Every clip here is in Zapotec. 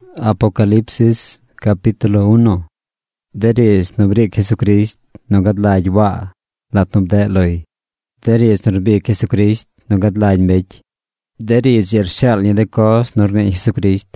Apocalipsis capítulo 1. Deris nubrik Jesucrist nogadlaaj wa lat nubdeloi. Deris nurbik Jesucrist nogadlaaj mech. Deris yershal ni de kos norme Jesucrist.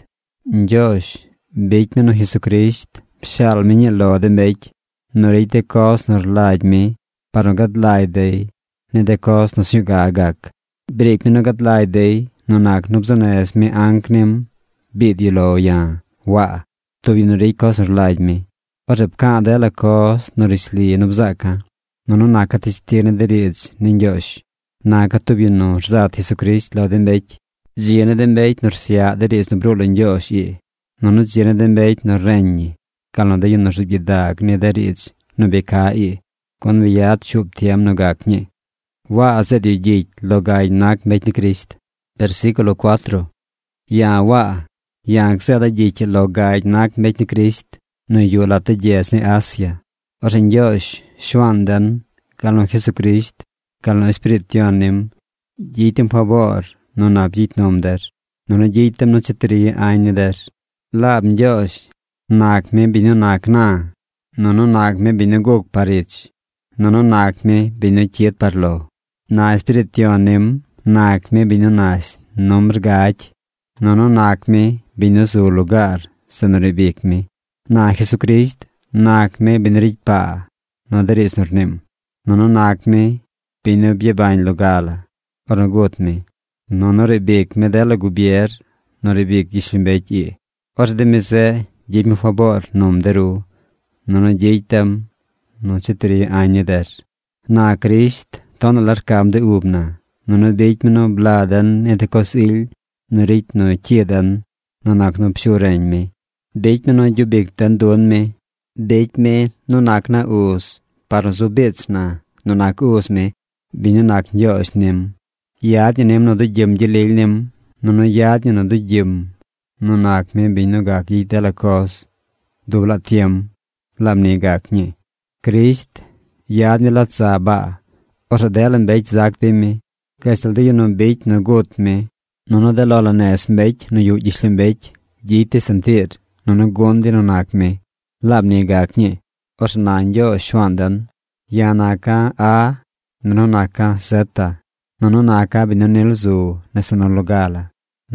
Josh beit meno Jesucrist pshal minye lo de mech. Noreit de kos norlaaj mi par nogadlaaj dei ne de kos nosyugagak. Brik mi nogadlaaj dei nonak nubzones mi anknim Bidilo ya wa to vinurikos norlaaj mi. Oreb ka dela kos norisli nubzaka. Nono naka tistirne derij ninjosh. Naka to vino rzat Jesucrist lo den bech. Ziene den bech norsia derij nobrolen josh i. Nono ziene den bech norrenji. Kalno de yun norzibjedag ne derij nobeka i. Kon viat shub tiam nogaknje. Wa azedi jit logaj nak bech ni Christ. Versículo 4. Ya wa yang sada jit logaj nak bech ni Christ. No yo la te jes ni Asia. Osen josh shwandan kalno Jesucrist kalno Espiritionim jitem favor no nab jit nomder no no jitem no chetri aineder lab josh nak me bino nak na no nak me bino gog parich no nak me bino chiet parlo na Espiritionim nak me bino nas nomr gach no nak me bino su lugar sonoribik me na Jesucrist nak me binrij pa no deris nornim no nak me bino biebain logala ornagot me no rebik me dela gubier no rebik gishimbech i or de me se jid me favor nom deru no jitem no chetri aineder na Christ ton larkam de ubna no beit me no bladen ete kosil no rit no chiedan no nak no pshurein me beit me no jubik tan don me beit me no nak na us par zubetsna no nak us me bino nak josh nim yad nem no do jem jelel nem no yad no do jem no nak me bino gak i telakos dobla tiem lamni gak ni Christ yad me lat saba or delen beit zakte me kasel de no beit no got me no de lola nes beit no yu gislim beit jite sentir no gondi no nak me labni gakni osnanjo shwandan yanaka a nonaka seta nonaka binonelzu nesonologala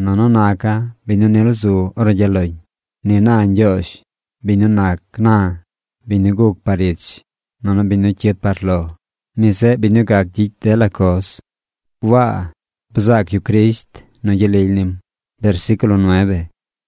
nonaka binonelzu orjeloy ninanjosh binonak na binuguk parich nono binuchet parlo mise binugak jit delakos wa bzak yu Christ no yelilnim versículo 9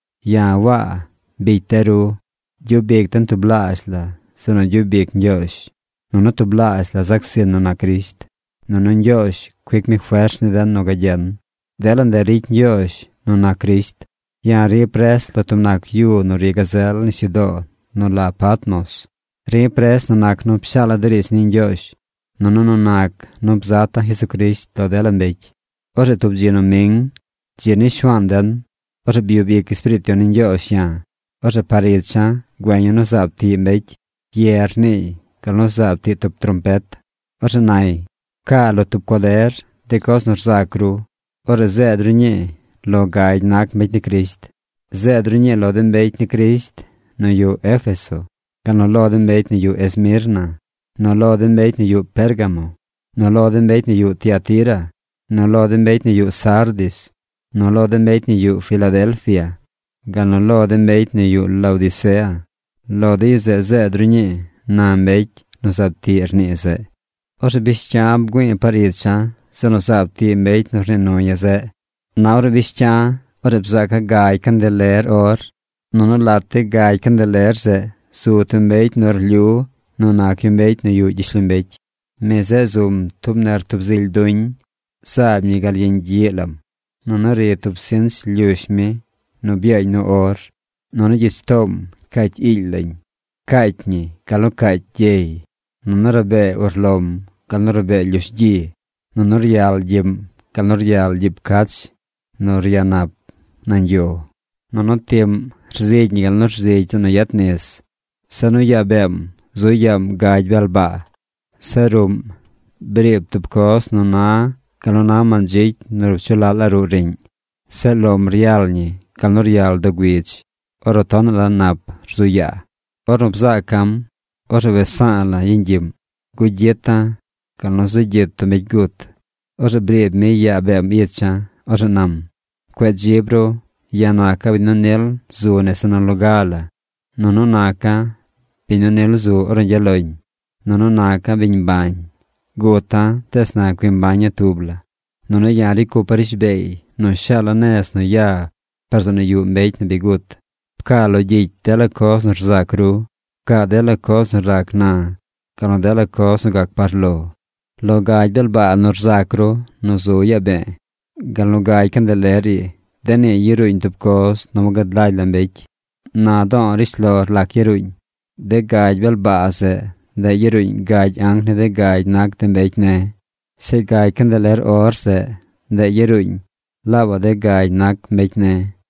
ya wa beiteru yo beg tanto blasla, sono yo beg josh. No to blasla zaxien no na Christ. No josh, quick me fuersne dan no gajan. Delan de rit josh, no na Christ. Ya repres la tumnak yu no regazel ni sido, no la Patmos. Repres no nak no pshala deris nin josh. No nak no bzata Jesucrist lo delan bech. Ore tub jeno ming, jeni shwandan, ore biobik espiritu nin josh ya. Ore paritcha, guanyo no sabti mech, yerni, kal no sabti tup trompet. Ore nai, ka lo tup koder, de kos nor sakru. Ore zedrunye, lo gaid nak mech ni Christ. Zedrunye lo den beit ni Christ, no yu Efeso. Kal no lo den beit ni yu Esmirna. No lo den beit ni yu Pergamo. No lo den beit ni yu Tiatira. No lo den beit ni yu Sardis. No lo den beit ni yu Philadelphia. Galno lo den beit ni yu Laodicea. Lo de ze drunye, na beit no sabti ernise. Ose bischab gwen paritcha, se no sabti beit no renoya ze. Naure bischab, ore bzaka gai kandeler or, no latte gai kandeler ze, suuten beit nor liu, no nakim beit no yu gislim beit. Meze zum tubner tubzil duin, sab mi gal yen jielam. No re tubsins liushme, no biay no or, no jistom, kait illain, kaitni, kalo kait jay, no rabe orlom, kal rabe liushji, no rial jim, kal rial jib kach, no rianap, nanjo, no tim, rzedni kal rzedni no yatnes, sano yabem, zoyam gaj belba, serum, breb tubkos no na, kalo na manjit, no rupchulal aruring, selom rialni, kal no rial dogwich, oro ton la nap zuya, oro bza kam, oro besa la yinjim, gujeta, kalno zuyeta mejgut, oro breb me ya bem yetcha, oro nam, kwet jebro, yanaka binonel zu nesanalogala, nononaka, binonel zu oro jaloin, nononaka binbany, gota tesna quimbanya tubla, nono yari ko parish bay, no shala nes no ya, persona yu mbeit na bigut, pka lo jit dela kos no rzakru, pka dela kos no rakna, kano dela kos no gak parlo, lo gaj del ba no rzakru, no zo ya be, gal no gaj kandeleri, dene yiruin tup kos no magad laj lambech, na don rislor lak yiruin, de gaj bel ba se, de yiruin gaj ang ne de gaj nak tembech ne, se gaj kandeler or se, de yiruin, lava de gaj nak mech ne,